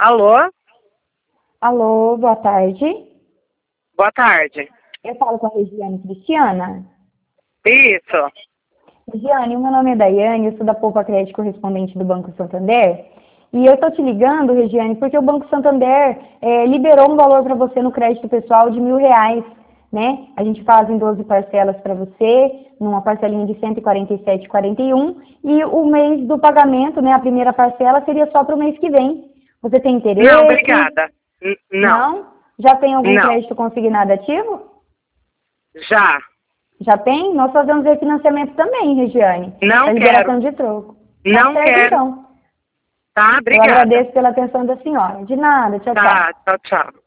Alô? Alô, boa tarde. Boa tarde. Eu falo com a Regiane Cristiana. Isso. Regiane, meu nome é Daiane, eu sou da Poupa Crédito correspondente do Banco Santander. E eu estou te ligando, Regiane, porque o Banco Santander liberou um valor para você no crédito pessoal de R$ 1.000, né? A gente faz em 12 parcelas para você, numa parcelinha de R$ 147,41. E o mês do pagamento, né, a primeira parcela, seria só para o mês que vem. Você tem interesse? Não, obrigada. Não. Não? Já tem algum Não. crédito consignado ativo? Já. Já tem? Nós fazemos refinanciamento também, Regiane. Não A quero. liberação de troco. Tá Não certo, quero. então. Tá, Eu obrigada. agradeço pela atenção da senhora. De nada. Tchau, tchau. Tá, tchau, tchau.